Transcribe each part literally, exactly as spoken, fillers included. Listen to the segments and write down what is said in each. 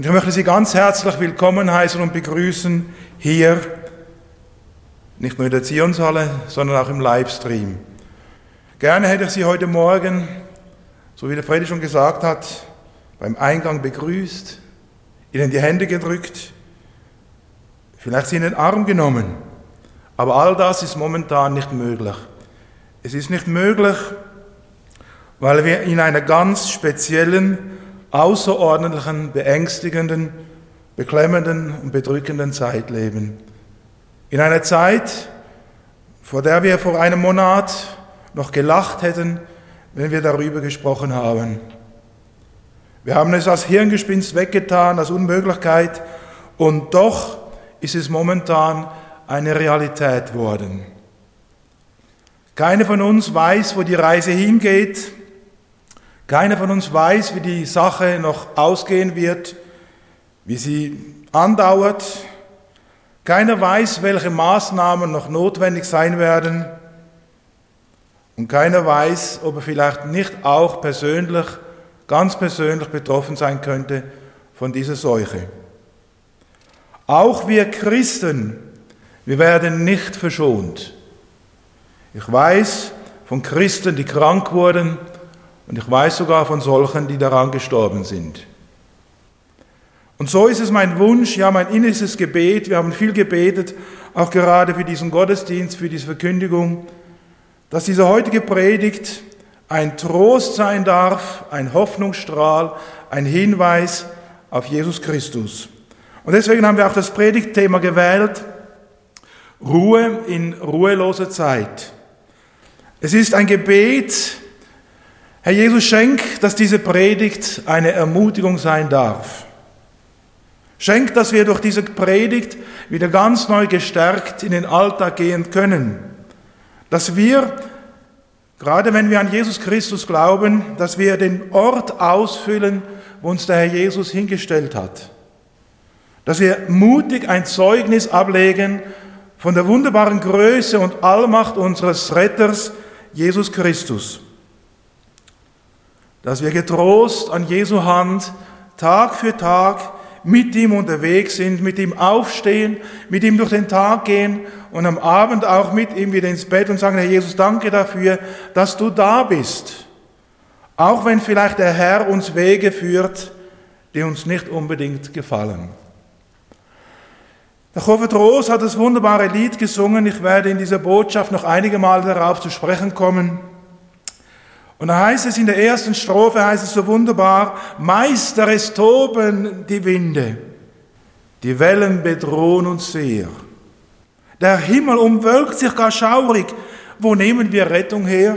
Und ich möchte Sie ganz herzlich willkommen heißen und begrüßen hier, nicht nur in der Zionshalle, sondern auch im Livestream. Gerne hätte ich Sie heute Morgen, so wie der Freddy schon gesagt hat, beim Eingang begrüßt, Ihnen die Hände gedrückt, vielleicht Sie in den Arm genommen. Aber all das ist momentan nicht möglich. Es ist nicht möglich, weil wir in einer ganz speziellen, außerordentlichen, beängstigenden, beklemmenden und bedrückenden Zeit leben. In einer Zeit, vor der wir vor einem Monat noch gelacht hätten, wenn wir darüber gesprochen haben. Wir haben es als Hirngespinst weggetan, als Unmöglichkeit, und doch ist es momentan eine Realität worden. Keiner von uns weiß, wo die Reise hingeht. Keiner von uns weiß, wie die Sache noch ausgehen wird, wie sie andauert. Keiner weiß, welche Maßnahmen noch notwendig sein werden. Und keiner weiß, ob er vielleicht nicht auch persönlich, ganz persönlich betroffen sein könnte von dieser Seuche. Auch wir Christen, wir werden nicht verschont. Ich weiß von Christen, die krank wurden, und ich weiß sogar von solchen, die daran gestorben sind. Und so ist es mein Wunsch, ja mein innerstes Gebet, wir haben viel gebetet, auch gerade für diesen Gottesdienst, für diese Verkündigung, dass diese heutige Predigt ein Trost sein darf, ein Hoffnungsstrahl, ein Hinweis auf Jesus Christus. Und deswegen haben wir auch das Predigtthema gewählt, Ruhe in ruheloser Zeit. Es ist ein Gebet, Herr Jesus, schenk, dass diese Predigt eine Ermutigung sein darf. Schenk, dass wir durch diese Predigt wieder ganz neu gestärkt in den Alltag gehen können. Dass wir, gerade wenn wir an Jesus Christus glauben, dass wir den Ort ausfüllen, wo uns der Herr Jesus hingestellt hat. Dass wir mutig ein Zeugnis ablegen von der wunderbaren Größe und Allmacht unseres Retters, Jesus Christus. Dass wir getrost an Jesu Hand Tag für Tag mit ihm unterwegs sind, mit ihm aufstehen, mit ihm durch den Tag gehen und am Abend auch mit ihm wieder ins Bett und sagen, Herr Jesus, danke dafür, dass du da bist. Auch wenn vielleicht der Herr uns Wege führt, die uns nicht unbedingt gefallen. Der Chofet Roos hat das wunderbare Lied gesungen. Ich werde in dieser Botschaft noch einige Mal darauf zu sprechen kommen. Und da heißt es in der ersten Strophe, heißt es so wunderbar, Meister, es toben die Winde, die Wellen bedrohen uns sehr. Der Himmel umwölkt sich gar schaurig, wo nehmen wir Rettung her?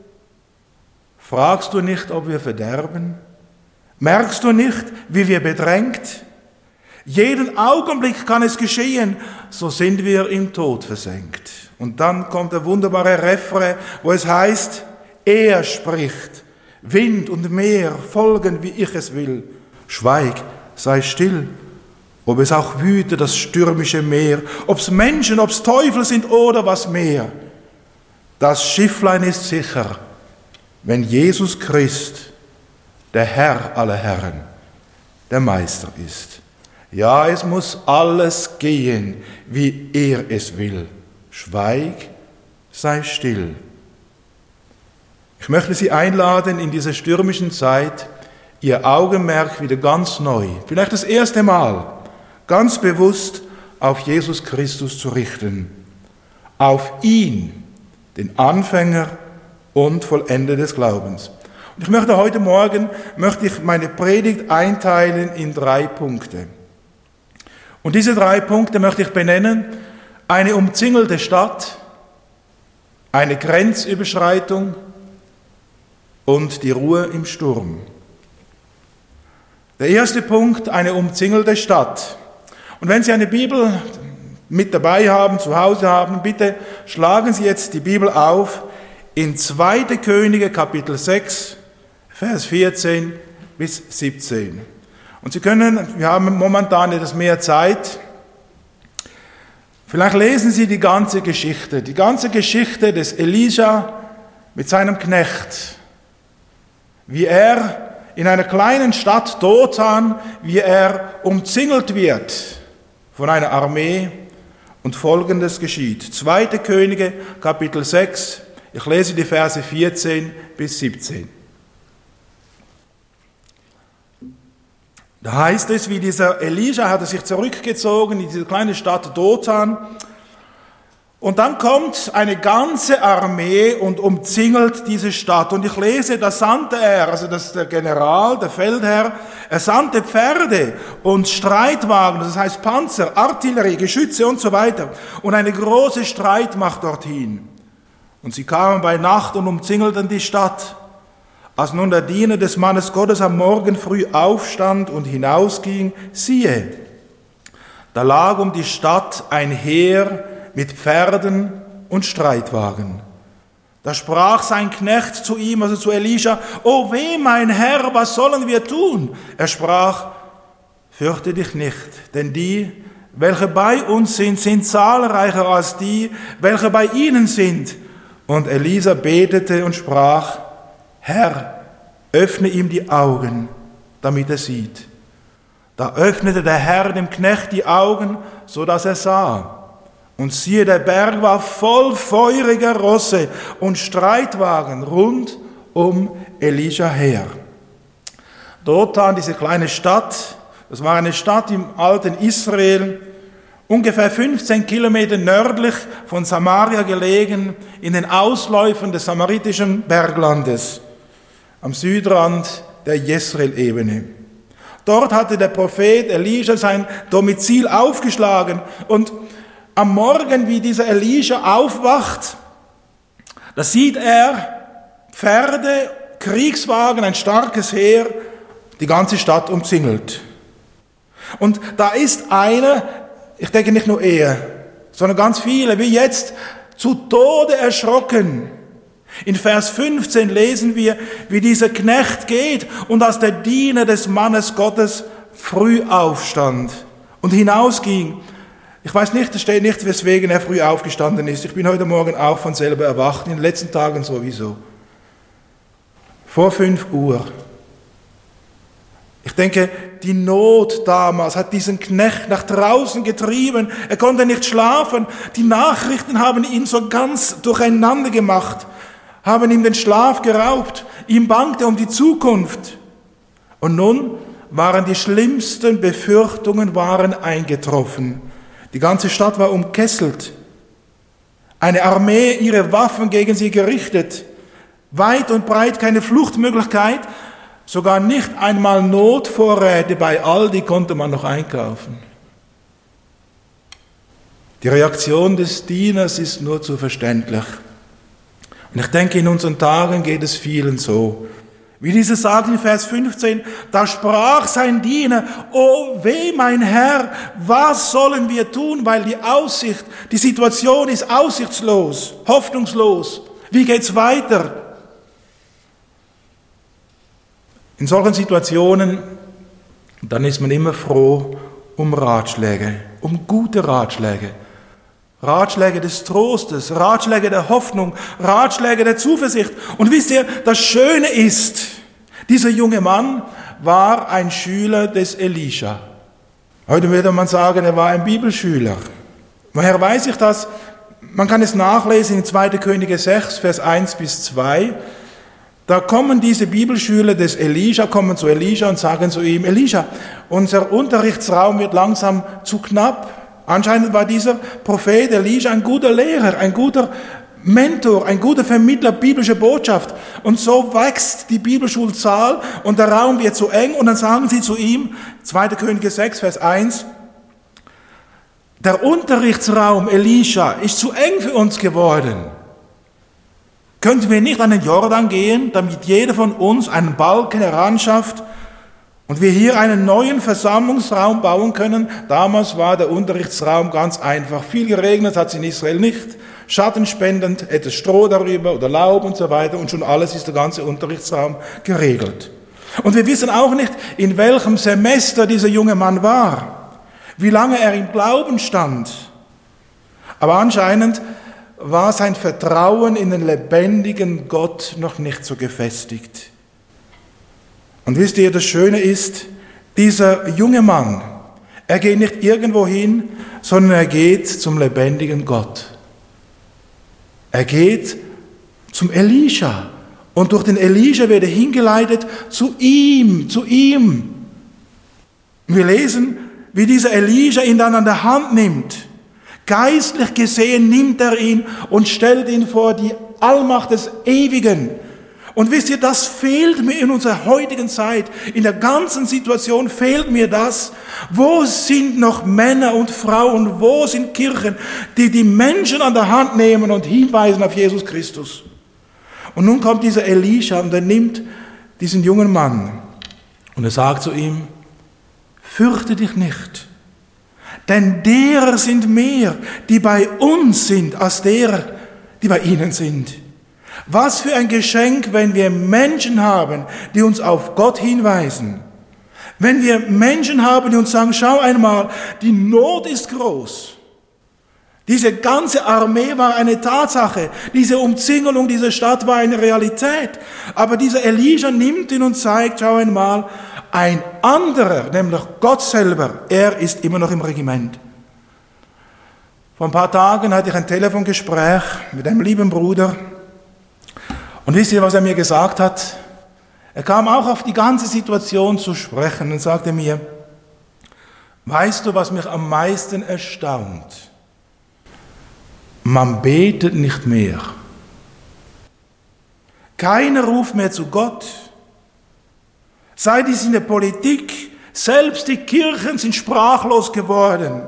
Fragst du nicht, ob wir verderben? Merkst du nicht, wie wir bedrängt? Jeden Augenblick kann es geschehen, so sind wir im Tod versenkt. Und dann kommt der wunderbare Refrain, wo es heißt, er spricht, Wind und Meer folgen, wie ich es will. Schweig, sei still, ob es auch wüte, das stürmische Meer, ob's Menschen, ob's Teufel sind oder was mehr. Das Schifflein ist sicher, wenn Jesus Christ, der Herr aller Herren, der Meister ist. Ja, es muss alles gehen, wie er es will. Schweig, sei still. Ich möchte Sie einladen, in dieser stürmischen Zeit Ihr Augenmerk wieder ganz neu, vielleicht das erste Mal, ganz bewusst auf Jesus Christus zu richten. Auf ihn, den Anfänger und Vollender des Glaubens. Und ich möchte heute Morgen, möchte ich meine Predigt einteilen in drei Punkte. Und diese drei Punkte möchte ich benennen: eine umzingelte Stadt, eine Grenzüberschreitung und die Ruhe im Sturm. Der erste Punkt, eine umzingelte Stadt. Und wenn Sie eine Bibel mit dabei haben, zu Hause haben, bitte schlagen Sie jetzt die Bibel auf in zweite Könige, Kapitel sechs, Vers vierzehn bis siebzehn. Und Sie können, wir haben momentan etwas mehr Zeit, vielleicht lesen Sie die ganze Geschichte, die ganze Geschichte des Elisa mit seinem Knecht, wie er in einer kleinen Stadt Dothan, wie er umzingelt wird von einer Armee und Folgendes geschieht. zweite Könige, Kapitel sechs, ich lese die Verse vierzehn bis siebzehn. Da heißt es, wie dieser Elisha hatte sich zurückgezogen in diese kleine Stadt Dothan. Und dann kommt eine ganze Armee und umzingelt diese Stadt. Und ich lese, da sandte er, also das ist der General, der Feldherr, er sandte Pferde und Streitwagen, das heißt Panzer, Artillerie, Geschütze und so weiter. Und eine große Streitmacht dorthin. Und sie kamen bei Nacht und umzingelten die Stadt. Als nun der Diener des Mannes Gottes am Morgen früh aufstand und hinausging, siehe, da lag um die Stadt ein Heer mit Pferden und Streitwagen. Da sprach sein Knecht zu ihm, also zu Elisha, O weh, mein Herr, was sollen wir tun? Er sprach, fürchte dich nicht, denn die, welche bei uns sind, sind zahlreicher als die, welche bei ihnen sind. Und Elisa betete und sprach, Herr, öffne ihm die Augen, damit er sieht. Da öffnete der Herr dem Knecht die Augen, so dass er sah. Und siehe, der Berg war voll feuriger Rosse und Streitwagen rund um Elisha her. Dothan, diese kleine Stadt, das war eine Stadt im alten Israel, ungefähr fünfzehn Kilometer nördlich von Samaria gelegen, in den Ausläufern des samaritischen Berglandes, am Südrand der Jezreel-Ebene. Dort hatte der Prophet Elisha sein Domizil aufgeschlagen und am Morgen, wie dieser Elisha aufwacht, da sieht er Pferde, Kriegswagen, ein starkes Heer, die ganze Stadt umzingelt. Und da ist einer, ich denke nicht nur er, sondern ganz viele, wie jetzt, zu Tode erschrocken. In Vers fünfzehn lesen wir, wie dieser Knecht geht und als der Diener des Mannes Gottes früh aufstand und hinausging. Ich weiß nicht, es steht nicht, weswegen er früh aufgestanden ist. Ich bin heute Morgen auch von selber erwacht, in den letzten Tagen sowieso. Vor fünf Uhr. Ich denke, die Not damals hat diesen Knecht nach draußen getrieben. Er konnte nicht schlafen. Die Nachrichten haben ihn so ganz durcheinander gemacht, haben ihm den Schlaf geraubt. Ihm bangte um die Zukunft. Und nun waren die schlimmsten Befürchtungen waren eingetroffen. Die ganze Stadt war umkesselt. Eine Armee, ihre Waffen gegen sie gerichtet. Weit und breit keine Fluchtmöglichkeit. Sogar nicht einmal Notvorräte bei Aldi konnte man noch einkaufen. Die Reaktion des Dieners ist nur zu verständlich. Und ich denke, in unseren Tagen geht es vielen so. Wie dieses sagt in Vers fünfzehn, da sprach sein Diener, O weh, mein Herr, was sollen wir tun, weil die Aussicht, die Situation ist aussichtslos, hoffnungslos. Wie geht's weiter? In solchen Situationen, dann ist man immer froh um Ratschläge, um gute Ratschläge. Ratschläge des Trostes, Ratschläge der Hoffnung, Ratschläge der Zuversicht. Und wisst ihr, das Schöne ist, dieser junge Mann war ein Schüler des Elisha. Heute würde man sagen, er war ein Bibelschüler. Woher weiß ich das? Man kann es nachlesen in zweite Könige sechs, Vers eins bis zwei. Da kommen diese Bibelschüler des Elisha, kommen zu Elisha und sagen zu ihm, Elisha, unser Unterrichtsraum wird langsam zu knapp. Anscheinend war dieser Prophet Elisha ein guter Lehrer, ein guter Mentor, ein guter Vermittler biblischer Botschaft. Und so wächst die Bibelschulzahl und der Raum wird zu eng. Und dann sagen sie zu ihm, zweite Könige sechs, Vers eins, der Unterrichtsraum Elisha ist zu eng für uns geworden. Könnten wir nicht an den Jordan gehen, damit jeder von uns einen Balken heranschafft und wir hier einen neuen Versammlungsraum bauen können? Damals war der Unterrichtsraum ganz einfach. Viel geregnet hat es in Israel nicht. Schattenspendend, etwas Stroh darüber oder Laub und so weiter. Und schon alles ist der ganze Unterrichtsraum geregelt. Und wir wissen auch nicht, in welchem Semester dieser junge Mann war. Wie lange er im Glauben stand. Aber anscheinend war sein Vertrauen in den lebendigen Gott noch nicht so gefestigt. Und wisst ihr, das Schöne ist, dieser junge Mann, er geht nicht irgendwo hin, sondern er geht zum lebendigen Gott. Er geht zum Elisha. Und durch den Elisha wird er hingeleitet zu ihm, zu ihm. Wir lesen, wie dieser Elisha ihn dann an der Hand nimmt. Geistlich gesehen nimmt er ihn und stellt ihn vor die Allmacht des Ewigen. Und wisst ihr, das fehlt mir in unserer heutigen Zeit. In der ganzen Situation fehlt mir das. Wo sind noch Männer und Frauen, wo sind Kirchen, die die Menschen an der Hand nehmen und hinweisen auf Jesus Christus? Und nun kommt dieser Elisha und er nimmt diesen jungen Mann und er sagt zu ihm, fürchte dich nicht, denn derer sind mehr, die bei uns sind, als derer, die bei ihnen sind. Was für ein Geschenk, wenn wir Menschen haben, die uns auf Gott hinweisen. Wenn wir Menschen haben, die uns sagen, schau einmal, die Not ist groß. Diese ganze Armee war eine Tatsache. Diese Umzingelung dieser Stadt war eine Realität. Aber dieser Elisha nimmt ihn und zeigt, schau einmal, ein anderer, nämlich Gott selber, er ist immer noch im Regiment. Vor ein paar Tagen hatte ich ein Telefongespräch mit einem lieben Bruder. Und wisst ihr, was er mir gesagt hat? Er kam auch auf die ganze Situation zu sprechen und sagte mir, weißt du, was mich am meisten erstaunt? Man betet nicht mehr. Keiner ruft mehr zu Gott. Sei dies in der Politik, selbst die Kirchen sind sprachlos geworden.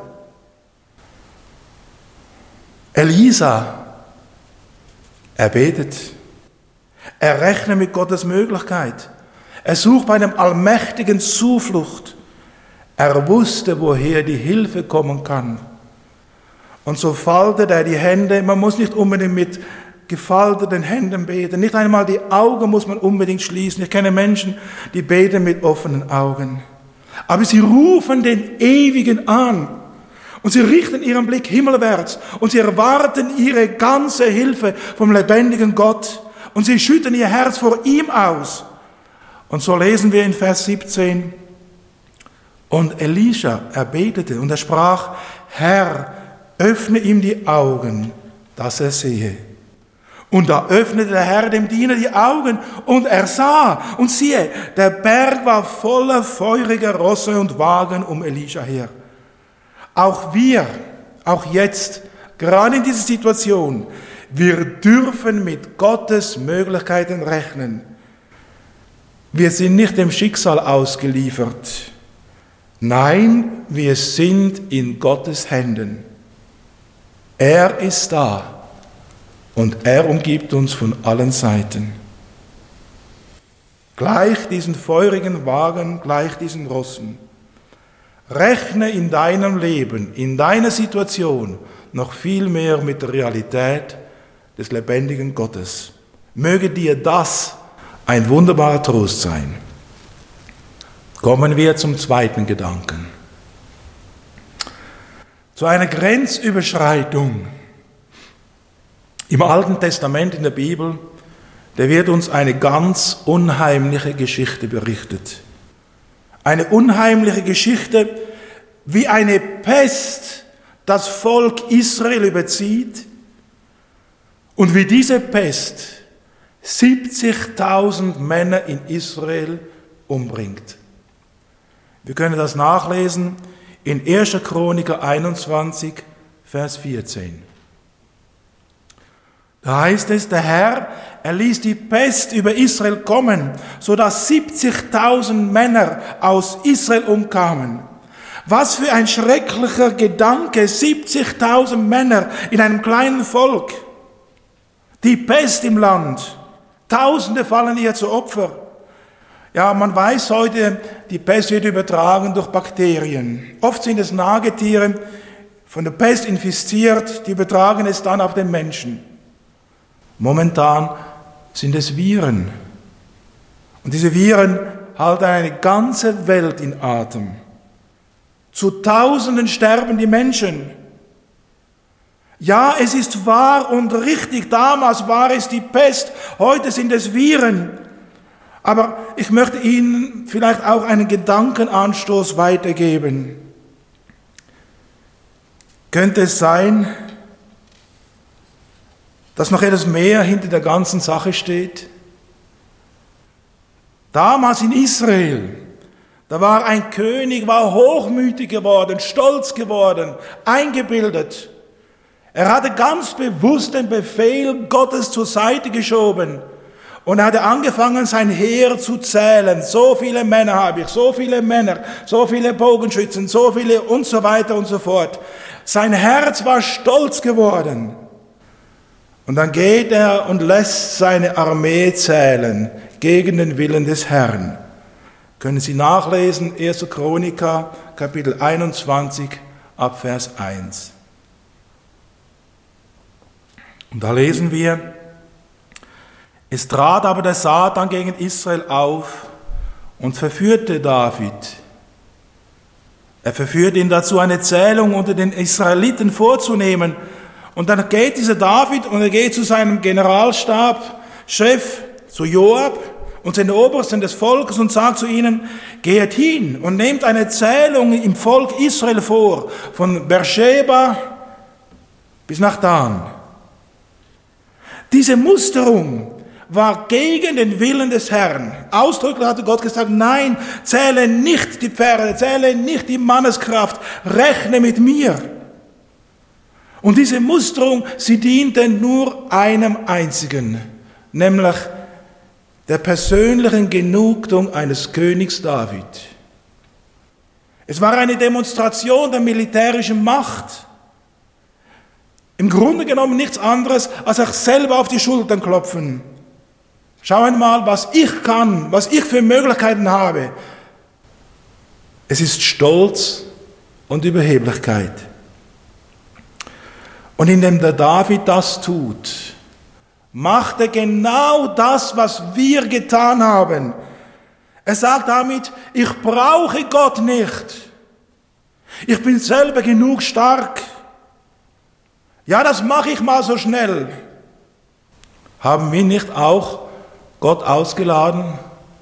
Elisa, er betet. Er rechnet mit Gottes Möglichkeit. Er sucht bei dem Allmächtigen Zuflucht. Er wusste, woher die Hilfe kommen kann. Und so faltet er die Hände. Man muss nicht unbedingt mit gefalteten Händen beten. Nicht einmal die Augen muss man unbedingt schließen. Ich kenne Menschen, die beten mit offenen Augen. Aber sie rufen den Ewigen an. Und sie richten ihren Blick himmelwärts. Und sie erwarten ihre ganze Hilfe vom lebendigen Gott. Und sie schütten ihr Herz vor ihm aus. Und so lesen wir in Vers siebzehn. Und Elisha, er betete und er sprach, Herr, öffne ihm die Augen, dass er sehe. Und da öffnete der Herr dem Diener die Augen und er sah. Und siehe, der Berg war voller feuriger Rosse und Wagen um Elisha her. Auch wir, auch jetzt, gerade in dieser Situation, wir dürfen mit Gottes Möglichkeiten rechnen. Wir sind nicht dem Schicksal ausgeliefert. Nein, wir sind in Gottes Händen. Er ist da und er umgibt uns von allen Seiten. Gleich diesen feurigen Wagen, gleich diesen Rossen. Rechne in deinem Leben, in deiner Situation noch viel mehr mit der Realität des lebendigen Gottes. Möge dir das ein wunderbarer Trost sein. Kommen wir zum zweiten Gedanken. Zu einer Grenzüberschreitung. Im Alten Testament in der Bibel, da wird uns eine ganz unheimliche Geschichte berichtet. Eine unheimliche Geschichte, wie eine Pest das Volk Israel überzieht und wie diese Pest siebzigtausend Männer in Israel umbringt. Wir können das nachlesen in erster Chroniker einundzwanzig, Vers vierzehn. Da heißt es, der Herr, er ließ die Pest über Israel kommen, sodass siebzigtausend Männer aus Israel umkamen. Was für ein schrecklicher Gedanke, siebzigtausend Männer in einem kleinen Volk. Die Pest im Land, Tausende fallen ihr zu Opfer. Ja, man weiß heute, die Pest wird übertragen durch Bakterien. Oft sind es Nagetiere, von der Pest infiziert, die übertragen es dann auf den Menschen. Momentan sind es Viren. Und diese Viren halten eine ganze Welt in Atem. Zu Tausenden sterben die Menschen. Ja, es ist wahr und richtig, damals war es die Pest, heute sind es Viren. Aber ich möchte Ihnen vielleicht auch einen Gedankenanstoß weitergeben. Könnte es sein, dass noch etwas mehr hinter der ganzen Sache steht? Damals in Israel, da war ein König, war hochmütig geworden, stolz geworden, eingebildet. Er hatte ganz bewusst den Befehl Gottes zur Seite geschoben und er hatte angefangen, sein Heer zu zählen. So viele Männer habe ich, so viele Männer, so viele Bogenschützen, so viele und so weiter und so fort. Sein Herz war stolz geworden. Und dann geht er und lässt seine Armee zählen gegen den Willen des Herrn. Können Sie nachlesen, erster Chroniker, Kapitel einundzwanzig, ab Vers eins. Und da lesen wir, es trat aber der Satan gegen Israel auf und verführte David. Er verführte ihn dazu, eine Zählung unter den Israeliten vorzunehmen. Und dann geht dieser David und er geht zu seinem Generalstabschef, zu Joab und den Obersten des Volkes und sagt zu ihnen, geht hin und nehmt eine Zählung im Volk Israel vor, von Beersheba bis nach Dan. Diese Musterung war gegen den Willen des Herrn. Ausdrücklich hatte Gott gesagt, nein, zähle nicht die Pferde, zähle nicht die Manneskraft, rechne mit mir. Und diese Musterung, sie diente nur einem einzigen, nämlich der persönlichen Genugtuung eines Königs David. Es war eine Demonstration der militärischen Macht. Im Grunde genommen nichts anderes, als sich selber auf die Schultern klopfen. Schau einmal, was ich kann, was ich für Möglichkeiten habe. Es ist Stolz und Überheblichkeit. Und indem der David das tut, macht er genau das, was wir getan haben. Er sagt damit, ich brauche Gott nicht. Ich bin selber genug stark. Ja, das mache ich mal so schnell. Haben wir nicht auch Gott ausgeladen?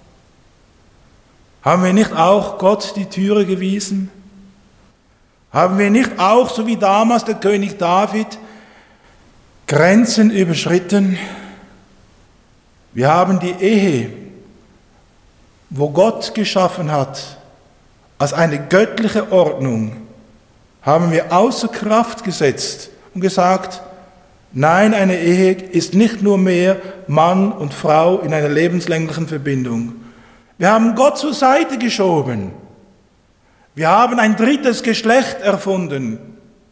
Haben wir nicht auch Gott die Türe gewiesen? Haben wir nicht auch, so wie damals der König David, Grenzen überschritten? Wir haben die Ehe, wo Gott geschaffen hat, als eine göttliche Ordnung, haben wir außer Kraft gesetzt und gesagt, nein, eine Ehe ist nicht nur mehr Mann und Frau in einer lebenslänglichen Verbindung. Wir haben Gott zur Seite geschoben. Wir haben ein drittes Geschlecht erfunden.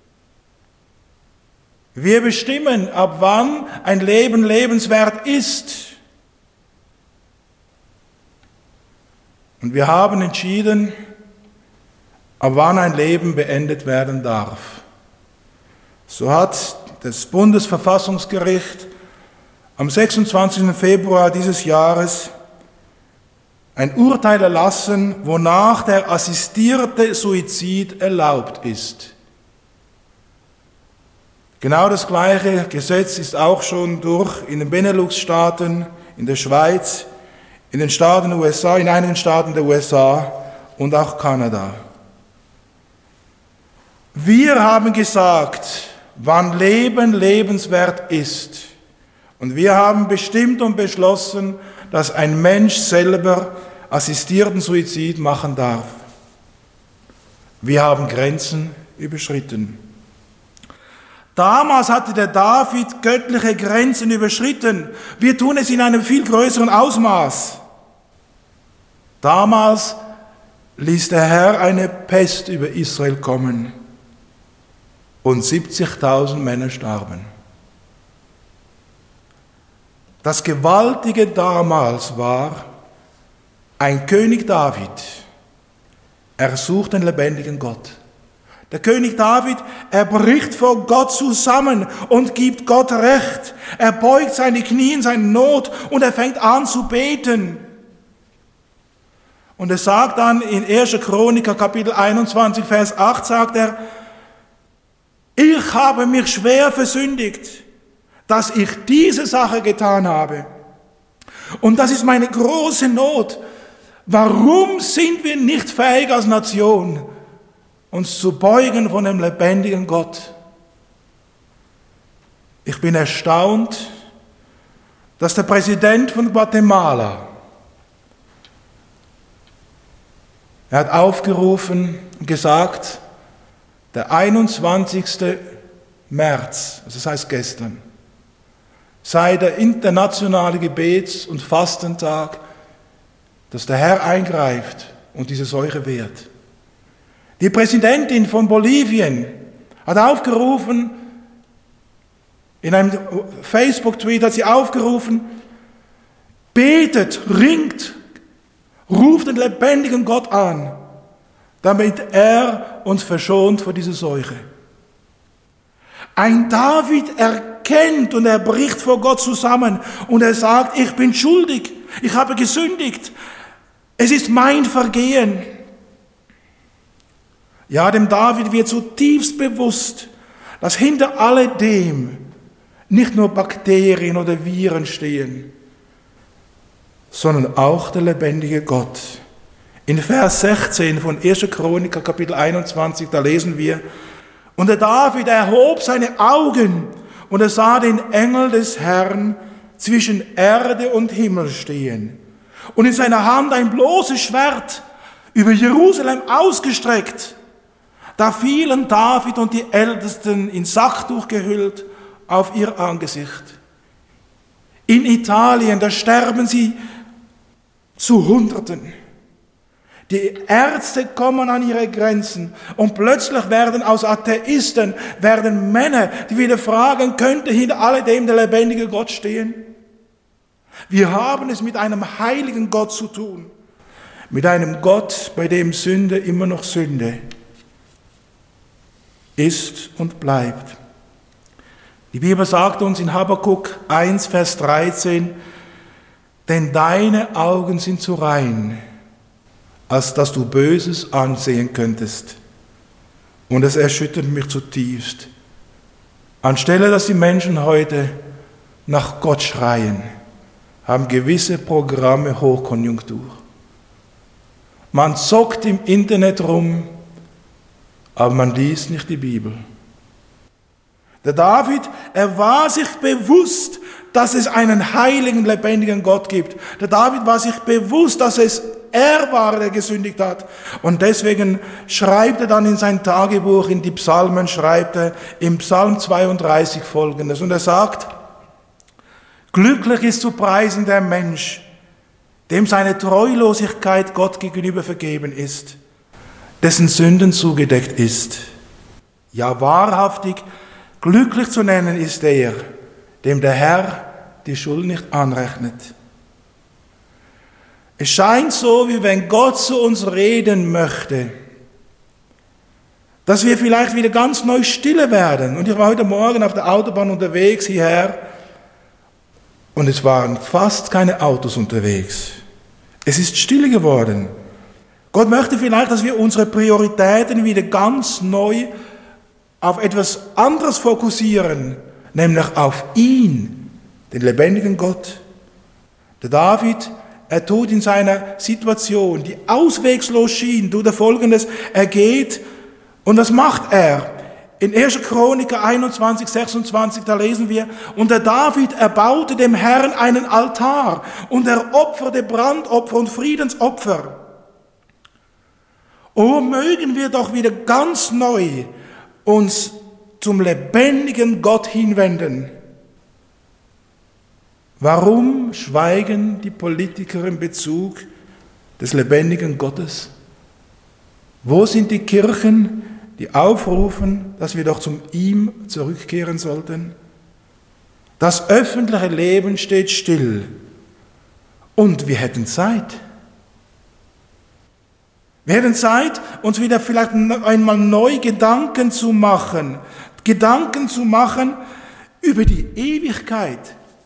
Wir bestimmen, ab wann ein Leben lebenswert ist. Und wir haben entschieden, ab wann ein Leben beendet werden darf. So hat das Bundesverfassungsgericht am sechsundzwanzigsten Februar dieses Jahres ein Urteil erlassen, wonach der assistierte Suizid erlaubt ist. Genau das gleiche Gesetz ist auch schon durch in den Benelux-Staaten, in der Schweiz, in den Staaten der U S A, in einigen Staaten der U S A und auch Kanada. Wir haben gesagt, wann Leben lebenswert ist. Und wir haben bestimmt und beschlossen, dass ein Mensch selber assistierten Suizid machen darf. Wir haben Grenzen überschritten. Damals hatte der David göttliche Grenzen überschritten. Wir tun es in einem viel größeren Ausmaß. Damals ließ der Herr eine Pest über Israel kommen und siebzigtausend Männer starben. Das Gewaltige damals war, ein König David, er sucht den lebendigen Gott. Der König David, er bricht vor Gott zusammen und gibt Gott Recht. Er beugt seine Knie in seine Not und er fängt an zu beten. Und er sagt dann in erster Chroniker Kapitel einundzwanzig, Vers acht, sagt er, ich habe mich schwer versündigt, dass ich diese Sache getan habe. Und das ist meine große Not. Warum sind wir nicht fähig als Nation, uns zu beugen von dem lebendigen Gott? Ich bin erstaunt, dass der Präsident von Guatemala, er hat aufgerufen und gesagt, der einundzwanzigsten März, also das heißt gestern, sei der internationale Gebets- und Fastentag, dass der Herr eingreift und diese Seuche wehrt. Die Präsidentin von Bolivien hat aufgerufen, in einem Facebook-Tweet hat sie aufgerufen, betet, ringt, ruft den lebendigen Gott an, damit er uns verschont vor dieser Seuche. Ein David erkennt und er bricht vor Gott zusammen und er sagt, ich bin schuldig, ich habe gesündigt, es ist mein Vergehen. Ja, dem David wird zutiefst bewusst, dass hinter alledem nicht nur Bakterien oder Viren stehen, sondern auch der lebendige Gott. In Vers sechzehn von erster Chroniker, Kapitel einundzwanzig, da lesen wir, und der David erhob seine Augen und er sah den Engel des Herrn zwischen Erde und Himmel stehen und in seiner Hand ein bloßes Schwert über Jerusalem ausgestreckt. Da fielen David und die Ältesten in Sacktuch gehüllt auf ihr Angesicht. In Italien, da sterben sie zu Hunderten. Die Ärzte kommen an ihre Grenzen und plötzlich werden aus Atheisten, werden Männer, die wieder fragen, könnte hinter alledem der lebendige Gott stehen? Wir haben es mit einem heiligen Gott zu tun, mit einem Gott, bei dem Sünde immer noch Sünde ist und bleibt. Die Bibel sagt uns in Habakuk eins, Vers dreizehn, denn deine Augen sind so rein, als dass du Böses ansehen könntest. Und es erschüttert mich zutiefst. Anstelle, dass die Menschen heute nach Gott schreien, haben gewisse Programme Hochkonjunktur. Man zockt im Internet rum, aber man liest nicht die Bibel. Der David, er war sich bewusst, dass es einen heiligen, lebendigen Gott gibt. Der David war sich bewusst, dass es er war, der gesündigt hat. Und deswegen schreibt er dann in sein Tagebuch, in die Psalmen, schreibt er im Psalm zweiunddreißig Folgendes. Und er sagt, glücklich ist zu preisen der Mensch, dem seine Treulosigkeit Gott gegenüber vergeben ist, dessen Sünden zugedeckt ist. Ja, wahrhaftig, glücklich zu nennen ist der, dem der Herr die Schuld nicht anrechnet. Es scheint so, wie wenn Gott zu uns reden möchte, dass wir vielleicht wieder ganz neu stille werden. Und ich war heute Morgen auf der Autobahn unterwegs hierher und es waren fast keine Autos unterwegs. Es ist still geworden. Gott möchte vielleicht, dass wir unsere Prioritäten wieder ganz neu auf etwas anderes fokussieren, nämlich auf ihn, den lebendigen Gott. Der David, er tut in seiner Situation, die auswegslos schien, tut er Folgendes, er geht, und was macht er? In erster Chroniker einundzwanzig, sechsundzwanzig, da lesen wir, und der David erbaute dem Herrn einen Altar, und er opferte Brandopfer und Friedensopfer. Oh, mögen wir doch wieder ganz neu uns zum lebendigen Gott hinwenden. Warum schweigen die Politiker in Bezug des lebendigen Gottes? Wo sind die Kirchen, die aufrufen, dass wir doch zum ihm zurückkehren sollten? Das öffentliche Leben steht still und wir hätten Zeit. Wir hätten Zeit, uns wieder vielleicht einmal neu Gedanken zu machen, Gedanken zu machen über die Ewigkeit.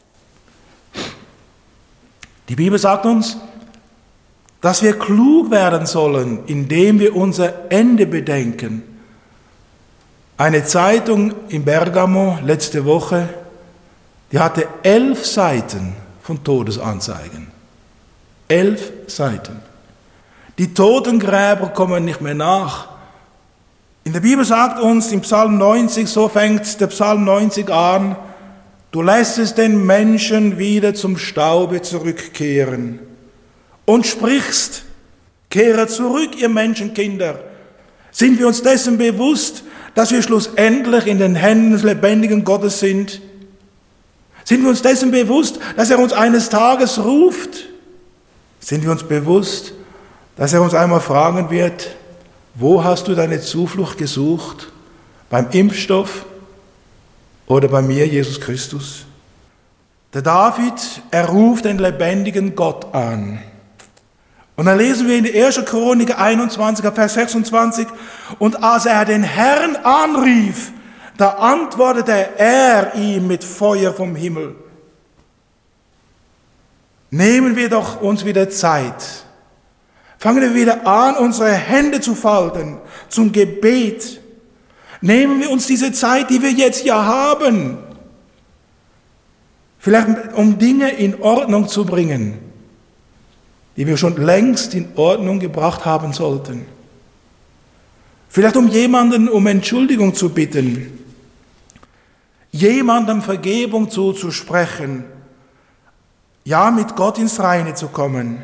Die Bibel sagt uns, dass wir klug werden sollen, indem wir unser Ende bedenken. Eine Zeitung in Bergamo letzte Woche, die hatte elf Seiten von Todesanzeigen. Elf Seiten. Die Totengräber kommen nicht mehr nach. In der Bibel sagt uns im Psalm neunzig, so fängt der Psalm neunzig an, du lässt es den Menschen wieder zum Staube zurückkehren und sprichst, kehre zurück, ihr Menschenkinder. Sind wir uns dessen bewusst, dass wir schlussendlich in den Händen des lebendigen Gottes sind? Sind wir uns dessen bewusst, dass er uns eines Tages ruft? Sind wir uns bewusst, dass er uns einmal fragen wird, wo hast du deine Zuflucht gesucht? Beim Impfstoff oder bei mir, Jesus Christus? Der David, er ruft den lebendigen Gott an. Und dann lesen wir in der ersten Chronik einundzwanzig, Vers sechsundzwanzig, und als er den Herrn anrief, da antwortete er ihm mit Feuer vom Himmel. Nehmen wir doch uns wieder Zeit. Fangen wir wieder an, unsere Hände zu falten zum Gebet. Nehmen wir uns diese Zeit, die wir jetzt ja haben, vielleicht um Dinge in Ordnung zu bringen, die wir schon längst in Ordnung gebracht haben sollten. Vielleicht um jemanden um Entschuldigung zu bitten, jemandem Vergebung zuzusprechen, ja, mit Gott ins Reine zu kommen.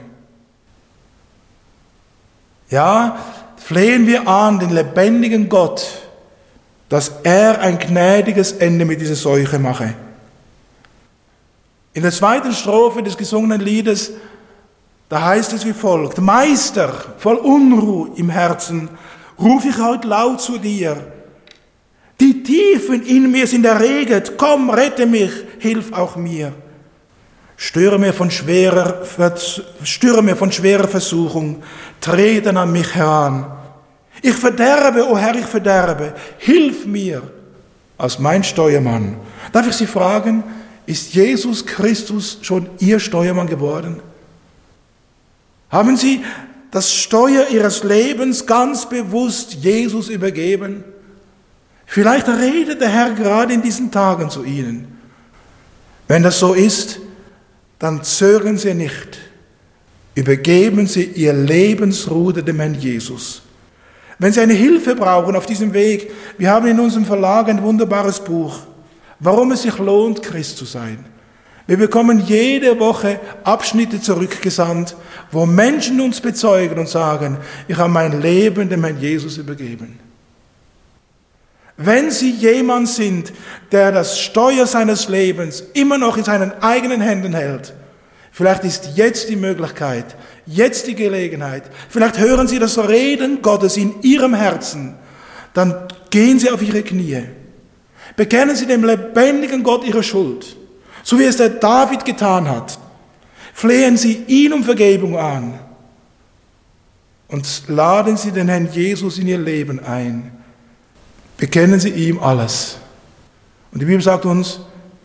Ja, flehen wir an den lebendigen Gott, dass er ein gnädiges Ende mit dieser Seuche mache. In der zweiten Strophe des gesungenen Liedes, da heißt es wie folgt: Meister, voll Unruhe im Herzen, ruf ich heute laut zu dir. Die Tiefen in mir sind erreget, komm, rette mich, hilf auch mir. Störe mir von schwerer, störe mir von schwerer Versuchung, treten an mich heran. Ich verderbe, o Herr, ich verderbe, hilf mir als mein Steuermann. Darf ich Sie fragen, ist Jesus Christus schon Ihr Steuermann geworden? Haben Sie das Steuer Ihres Lebens ganz bewusst Jesus übergeben? Vielleicht redet der Herr gerade in diesen Tagen zu Ihnen. Wenn das so ist, dann zögern Sie nicht. Übergeben Sie Ihr Lebensruder dem Herrn Jesus. Wenn Sie eine Hilfe brauchen auf diesem Weg, wir haben in unserem Verlag ein wunderbares Buch, warum es sich lohnt, Christ zu sein. Wir bekommen jede Woche Abschnitte zurückgesandt, wo Menschen uns bezeugen und sagen, ich habe mein Leben dem Herrn Jesus übergeben. Wenn Sie jemand sind, der das Steuer seines Lebens immer noch in seinen eigenen Händen hält, vielleicht ist jetzt die Möglichkeit, jetzt die Gelegenheit, vielleicht hören Sie das Reden Gottes in Ihrem Herzen, dann gehen Sie auf Ihre Knie. Bekennen Sie dem lebendigen Gott Ihre Schuld, so wie es der David getan hat. Flehen Sie ihn um Vergebung an und laden Sie den Herrn Jesus in Ihr Leben ein. Bekennen Sie ihm alles. Und die Bibel sagt uns,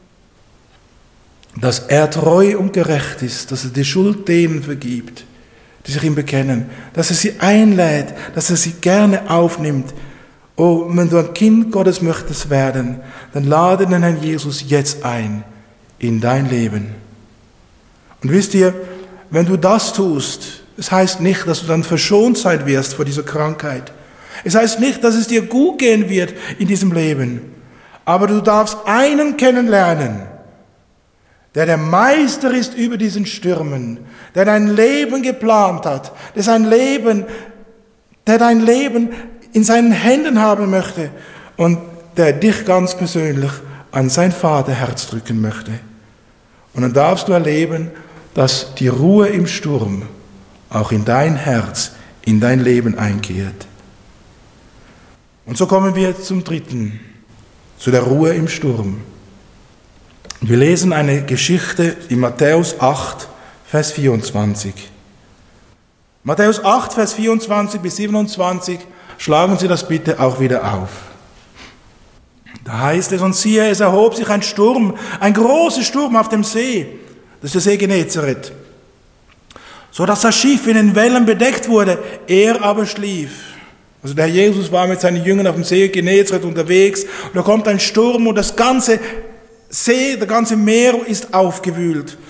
dass er treu und gerecht ist, dass er die Schuld denen vergibt, die sich ihm bekennen, dass er sie einlädt, dass er sie gerne aufnimmt. Oh, wenn du ein Kind Gottes möchtest werden, dann lade den Herrn Jesus jetzt ein in dein Leben. Und wisst ihr, wenn du das tust, es heißt nicht, dass du dann verschont sein wirst vor dieser Krankheit. Es heißt nicht, dass es dir gut gehen wird in diesem Leben. Aber du darfst einen kennenlernen, der der Meister ist über diesen Stürmen, der dein Leben geplant hat, der sein Leben, der dein Leben in seinen Händen haben möchte und der dich ganz persönlich an sein Vaterherz drücken möchte. Und dann darfst du erleben, dass die Ruhe im Sturm auch in dein Herz, in dein Leben einkehrt. Und so kommen wir zum dritten, zu der Ruhe im Sturm. Wir lesen eine Geschichte in Matthäus acht, Vers vierundzwanzig. Matthäus acht, Vers vierundzwanzig bis siebenundzwanzig, schlagen Sie das bitte auch wieder auf. Da heißt es, und siehe, es erhob sich ein Sturm, ein großer Sturm auf dem See, das ist der See Genezareth, so dass das Schiff in den Wellen bedeckt wurde, er aber schlief. Also der Herr Jesus war mit seinen Jüngern auf dem See Genezareth unterwegs und da kommt ein Sturm und das ganze See, das ganze Meer ist aufgewühlt.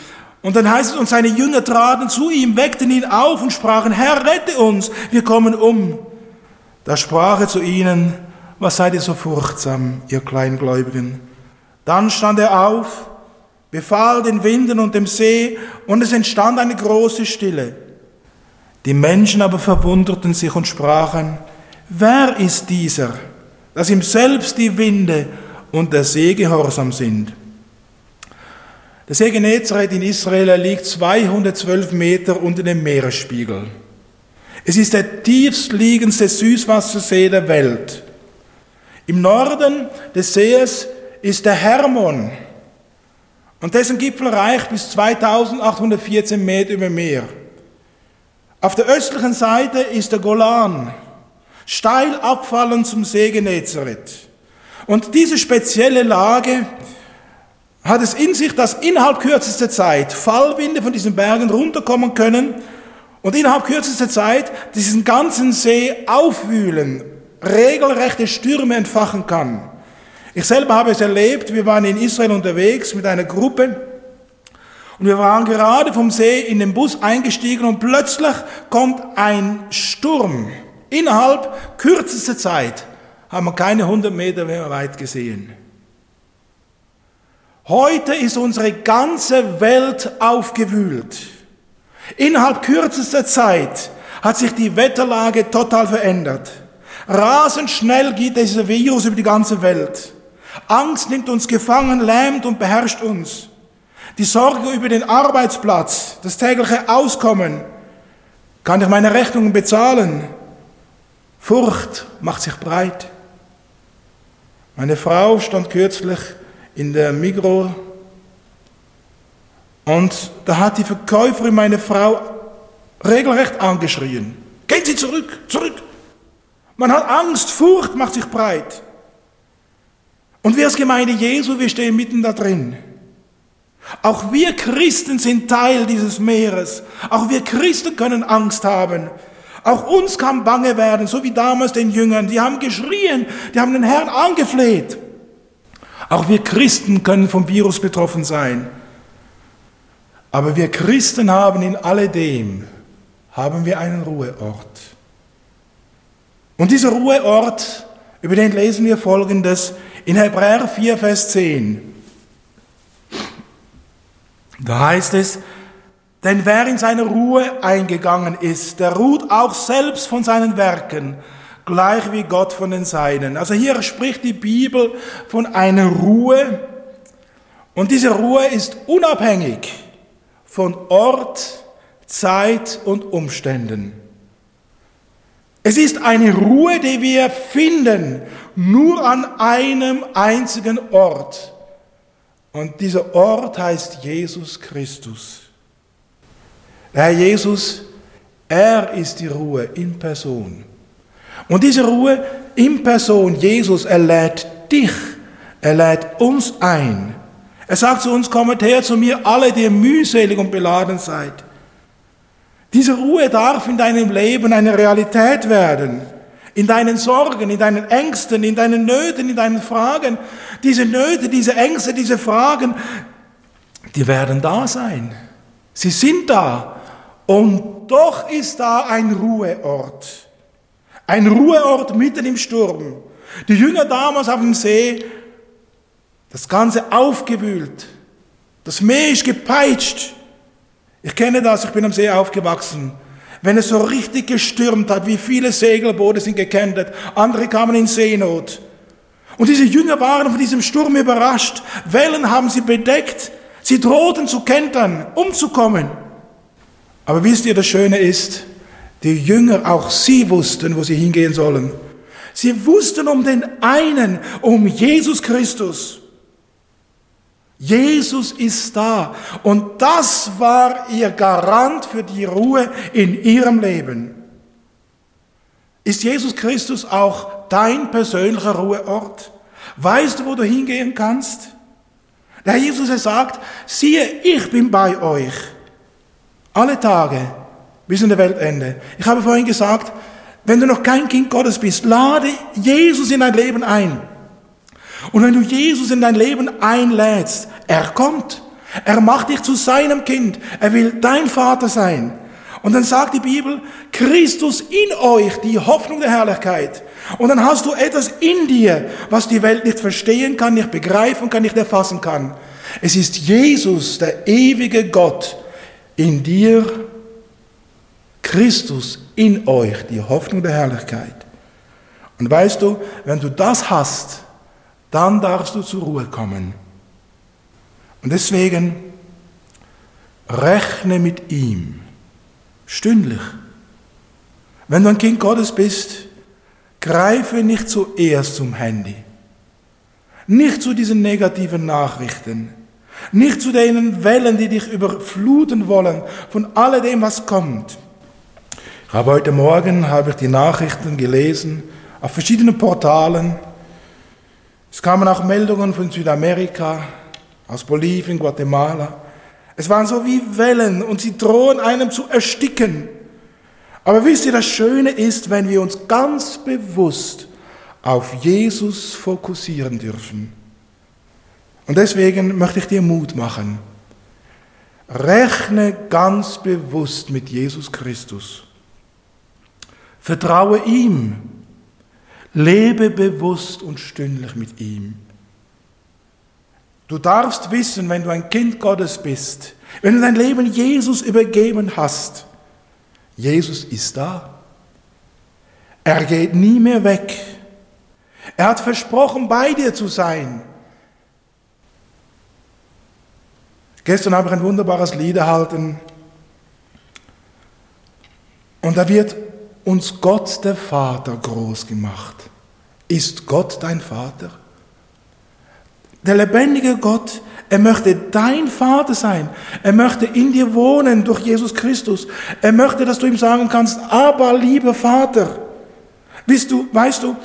Und dann heißt es, und seine Jünger traten zu ihm, weckten ihn auf und sprachen, Herr, rette uns, wir kommen um. Da sprach er zu ihnen, was seid ihr so furchtsam, ihr Kleingläubigen? Dann stand er auf, befahl den Winden und dem See, und es entstand eine große Stille. Die Menschen aber verwunderten sich und sprachen, wer ist dieser, dass ihm selbst die Winde und der See gehorsam sind? Der See Genezareth in Israel liegt zweihundertzwölf Meter unter dem Meeresspiegel. Es ist der tiefstliegendste Süßwassersee der Welt. Im Norden des Sees ist der Hermon und dessen Gipfel reicht bis zweitausendachthundertvierzehn Meter über dem Meer. Auf der östlichen Seite ist der Golan, steil abfallend zum See Genezareth. Und diese spezielle Lage hat es in sich, dass innerhalb kürzester Zeit Fallwinde von diesen Bergen runterkommen können und innerhalb kürzester Zeit diesen ganzen See aufwühlen, regelrechte Stürme entfachen kann. Ich selber habe es erlebt, wir waren in Israel unterwegs mit einer Gruppe und wir waren gerade vom See in den Bus eingestiegen und plötzlich kommt ein Sturm. Innerhalb kürzester Zeit haben wir keine hundert Meter mehr weit gesehen. Heute ist unsere ganze Welt aufgewühlt. Innerhalb kürzester Zeit hat sich die Wetterlage total verändert. Rasend schnell geht dieser Virus über die ganze Welt. Angst nimmt uns gefangen, lähmt und beherrscht uns. Die Sorge über den Arbeitsplatz, das tägliche Auskommen. Kann ich meine Rechnungen bezahlen? Furcht macht sich breit. Meine Frau stand kürzlich in der Migros und da hat die Verkäuferin meine Frau regelrecht angeschrien. Gehen Sie zurück, zurück. Man hat Angst, Furcht macht sich breit. Und wir als Gemeinde Jesu, wir stehen mitten da drin. Auch wir Christen sind Teil dieses Meeres. Auch wir Christen können Angst haben. Auch uns kann bange werden, so wie damals den Jüngern. Die haben geschrien, die haben den Herrn angefleht. Auch wir Christen können vom Virus betroffen sein. Aber wir Christen haben in alledem, haben wir einen Ruheort. Und dieser Ruheort, über den lesen wir Folgendes in Hebräer vier, Vers zehn. Da heißt es, denn wer in seine Ruhe eingegangen ist, der ruht auch selbst von seinen Werken, gleich wie Gott von den Seinen. Also hier spricht die Bibel von einer Ruhe und diese Ruhe ist unabhängig von Ort, Zeit und Umständen. Es ist eine Ruhe, die wir finden, nur an einem einzigen Ort. Und dieser Ort heißt Jesus Christus. Der Herr Jesus, er ist die Ruhe in Person. Und diese Ruhe in Person, Jesus, er lädt dich, er lädt uns ein. Er sagt zu uns, kommet her zu mir, alle, die ihr mühselig und beladen seid. Diese Ruhe darf in deinem Leben eine Realität werden. In deinen Sorgen, in deinen Ängsten, in deinen Nöten, in deinen Fragen. Diese Nöte, diese Ängste, diese Fragen, die werden da sein. Sie sind da. Und doch ist da ein Ruheort. Ein Ruheort mitten im Sturm. Die Jünger damals auf dem See, das Ganze aufgewühlt. Das Meer ist gepeitscht. Ich kenne das, ich bin am See aufgewachsen. Wenn es so richtig gestürmt hat, wie viele Segelboote sind gekentert, andere kamen in Seenot. Und diese Jünger waren von diesem Sturm überrascht. Wellen haben sie bedeckt. Sie drohten zu kentern, umzukommen. Aber wisst ihr, das Schöne ist, die Jünger, auch sie wussten, wo sie hingehen sollen. Sie wussten um den einen, um Jesus Christus. Jesus ist da. Und das war ihr Garant für die Ruhe in ihrem Leben. Ist Jesus Christus auch dein persönlicher Ruheort? Weißt du, wo du hingehen kannst? Der Herr Jesus, er sagt, siehe, ich bin bei euch. Alle Tage bis an der Weltende. Ich habe vorhin gesagt, wenn du noch kein Kind Gottes bist, lade Jesus in dein Leben ein. Und wenn du Jesus in dein Leben einlädst, er kommt. Er macht dich zu seinem Kind. Er will dein Vater sein. Und dann sagt die Bibel, Christus in euch, die Hoffnung der Herrlichkeit. Und dann hast du etwas in dir, was die Welt nicht verstehen kann, nicht begreifen kann, nicht erfassen kann. Es ist Jesus, der ewige Gott, in dir, Christus in euch, die Hoffnung der Herrlichkeit. Und weißt du, wenn du das hast, dann darfst du zur Ruhe kommen. Und deswegen rechne mit ihm, stündlich. Wenn du ein Kind Gottes bist, greife nicht zuerst zum Handy, nicht zu diesen negativen Nachrichten, nicht zu den Wellen, die dich überfluten wollen, von alledem, was kommt. Ich habe heute Morgen habe ich die Nachrichten gelesen, auf verschiedenen Portalen. Es kamen auch Meldungen von Südamerika, aus Bolivien, Guatemala. Es waren so wie Wellen und sie drohen einem zu ersticken. Aber wisst ihr, das Schöne ist, wenn wir uns ganz bewusst auf Jesus fokussieren dürfen. Und deswegen möchte ich dir Mut machen. Rechne ganz bewusst mit Jesus Christus. Vertraue ihm. Lebe bewusst und stündlich mit ihm. Du darfst wissen, wenn du ein Kind Gottes bist, wenn du dein Leben Jesus übergeben hast, Jesus ist da. Er geht nie mehr weg. Er hat versprochen, bei dir zu sein. Gestern habe ich ein wunderbares Lied erhalten. Und da wird uns Gott, der Vater, groß gemacht. Ist Gott dein Vater? Der lebendige Gott, er möchte dein Vater sein. Er möchte in dir wohnen durch Jesus Christus. Er möchte, dass du ihm sagen kannst, aber lieber Vater, weißt du, weißt du,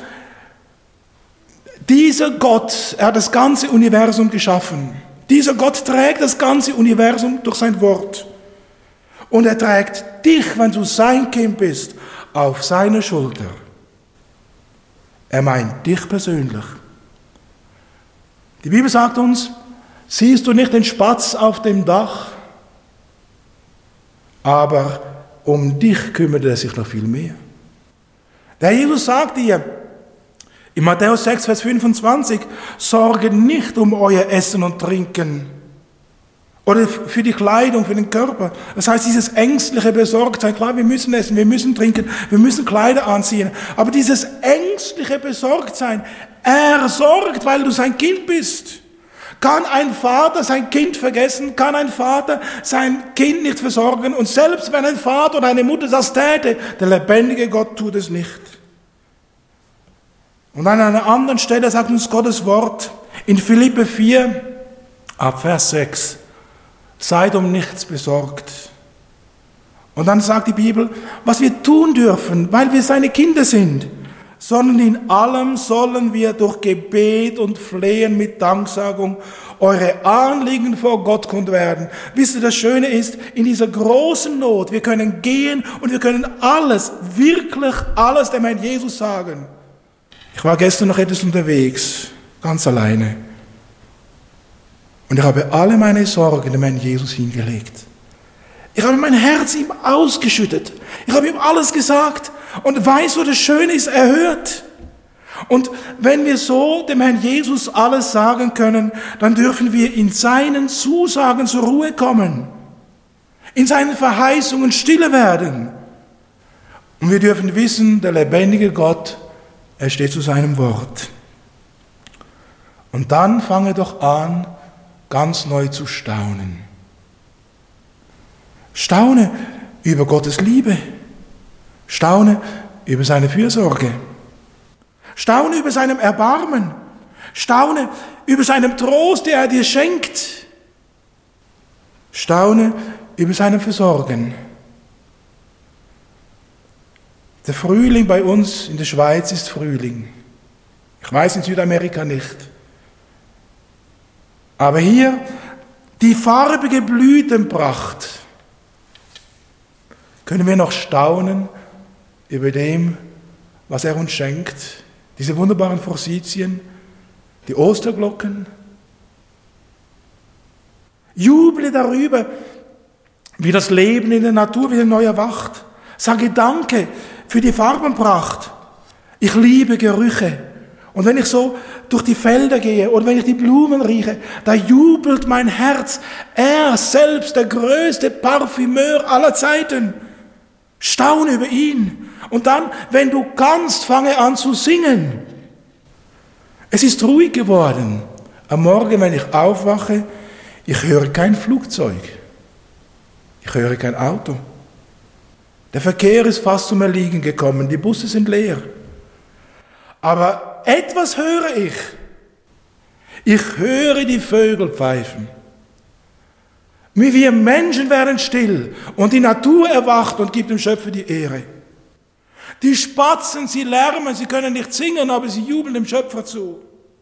dieser Gott, er hat das ganze Universum geschaffen. Dieser Gott trägt das ganze Universum durch sein Wort. Und er trägt dich, wenn du sein Kind bist, auf seine Schulter. Er meint dich persönlich. Die Bibel sagt uns, siehst du nicht den Spatz auf dem Dach, aber um dich kümmert er sich noch viel mehr. Der Jesus sagt dir, in Matthäus sechs, Vers fünfundzwanzig, sorge nicht um euer Essen und Trinken oder für die Kleidung, für den Körper. Das heißt, dieses ängstliche Besorgtsein, klar, wir müssen essen, wir müssen trinken, wir müssen Kleider anziehen, aber dieses ängstliche Besorgtsein, er sorgt, weil du sein Kind bist. Kann ein Vater sein Kind vergessen? Kann ein Vater sein Kind nicht versorgen? Und selbst wenn ein Vater oder eine Mutter das täte, der lebendige Gott tut es nicht. Und an einer anderen Stelle sagt uns Gottes Wort in Philippe vier, ab Vers sechs, seid um nichts besorgt. Und dann sagt die Bibel, was wir tun dürfen, weil wir seine Kinder sind, sondern in allem sollen wir durch Gebet und Flehen mit Danksagung eure Anliegen vor Gott kund werden. Wisst ihr, das Schöne ist, in dieser großen Not, wir können gehen und wir können alles, wirklich alles dem Herrn Jesus sagen. Ich war gestern noch etwas unterwegs, ganz alleine. Und ich habe alle meine Sorgen dem Herrn Jesus hingelegt. Ich habe mein Herz ihm ausgeschüttet. Ich habe ihm alles gesagt. Und weißt du, das Schöne ist, er hört. Und wenn wir so dem Herrn Jesus alles sagen können, dann dürfen wir in seinen Zusagen zur Ruhe kommen. In seinen Verheißungen stille werden. Und wir dürfen wissen, der lebendige Gott, er steht zu seinem Wort. Und dann fange doch an, ganz neu zu staunen. Staune über Gottes Liebe. Staune über seine Fürsorge. Staune über seinem Erbarmen. Staune über seinen Trost, den er dir schenkt. Staune über seinem Versorgen. Der Frühling bei uns in der Schweiz ist Frühling. Ich weiß in Südamerika nicht. Aber hier die farbige Blütenpracht. Können wir noch staunen über dem, was er uns schenkt? Diese wunderbaren Forsythien, die Osterglocken. Juble darüber, wie das Leben in der Natur wieder neu erwacht. Sage Danke für die Farbenpracht. Ich liebe Gerüche. Und wenn ich so durch die Felder gehe oder wenn ich die Blumen rieche, da jubelt mein Herz. Er selbst, der größte Parfümeur aller Zeiten. Staune über ihn. Und dann, wenn du kannst, fange an zu singen. Es ist ruhig geworden. Am Morgen, wenn ich aufwache, ich höre kein Flugzeug. Ich höre kein Auto. Der Verkehr ist fast zum Erliegen gekommen. Die Busse sind leer. Aber etwas höre ich. Ich höre die Vögel pfeifen. Wir Menschen werden still und die Natur erwacht und gibt dem Schöpfer die Ehre. Die Spatzen, sie lärmen, sie können nicht singen, aber sie jubeln dem Schöpfer zu.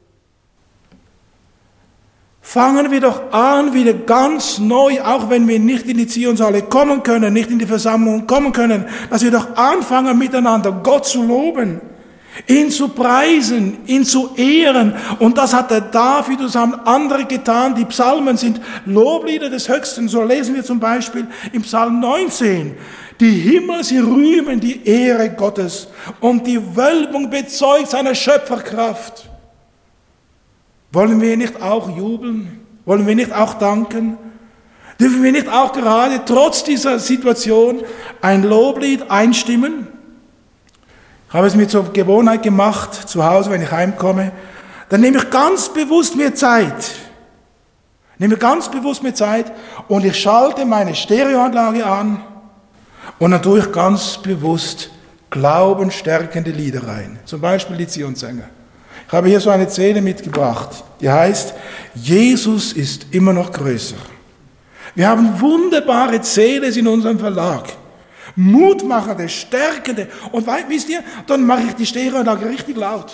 Fangen wir doch an, wieder ganz neu, auch wenn wir nicht in die Zionshalle kommen können, nicht in die Versammlung kommen können, dass wir doch anfangen, miteinander Gott zu loben, ihn zu preisen, ihn zu ehren. Und das hat der David und haben andere getan. Die Psalmen sind Loblieder des Höchsten. So lesen wir zum Beispiel im Psalm neunzehn. Die Himmel, sie rühmen die Ehre Gottes und die Wölbung bezeugt seiner Schöpferkraft. Wollen wir nicht auch jubeln? Wollen wir nicht auch danken? Dürfen wir nicht auch gerade trotz dieser Situation ein Loblied einstimmen? Ich habe es mir zur Gewohnheit gemacht, zu Hause, wenn ich heimkomme, dann nehme ich ganz bewusst mir Zeit. Nehme ganz bewusst mir Zeit und ich schalte meine Stereoanlage an und dann tue ich ganz bewusst glaubenstärkende Lieder rein. Zum Beispiel die Zionssänger. Ich habe hier so eine C D mitgebracht, die heißt, Jesus ist immer noch größer. Wir haben wunderbare C Ds in unserem Verlag. Mutmachende, stärkende. Und wisst ihr, dann mache ich die Stereoanlage richtig laut.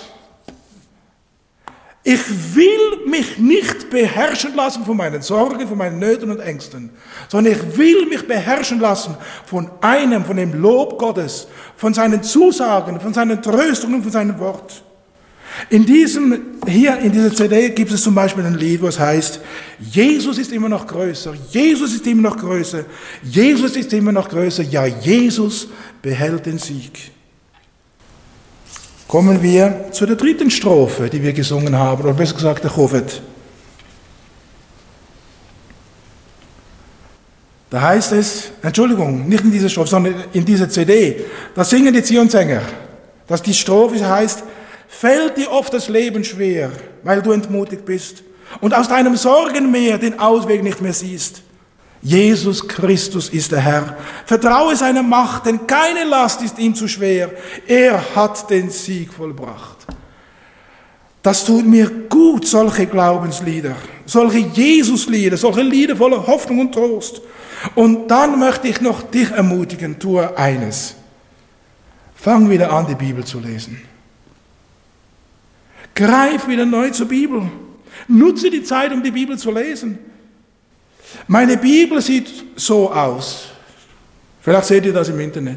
Ich will mich nicht beherrschen lassen von meinen Sorgen, von meinen Nöten und Ängsten, sondern ich will mich beherrschen lassen von einem, von dem Lob Gottes, von seinen Zusagen, von seinen Tröstungen, von seinem Wort. In diesem, hier in dieser C D gibt es zum Beispiel ein Lied, wo es heißt, Jesus ist immer noch größer, Jesus ist immer noch größer, Jesus ist immer noch größer, ja, Jesus behält den Sieg. Kommen wir zu der dritten Strophe, die wir gesungen haben, oder besser gesagt der Chovet. Da heißt es, Entschuldigung, nicht in dieser Strophe, sondern in dieser C D, da singen die Zionssänger, dass die Strophe heißt, fällt dir oft das Leben schwer, weil du entmutigt bist und aus deinem Sorgenmeer den Ausweg nicht mehr siehst. Jesus Christus ist der Herr. Vertraue seiner Macht, denn keine Last ist ihm zu schwer. Er hat den Sieg vollbracht. Das tut mir gut, solche Glaubenslieder, solche Jesuslieder, solche Lieder voller Hoffnung und Trost. Und dann möchte ich noch dich ermutigen, tue eines. Fang wieder an, die Bibel zu lesen. Greif wieder neu zur Bibel. Nutze die Zeit, um die Bibel zu lesen. Meine Bibel sieht so aus. Vielleicht seht ihr das im Internet.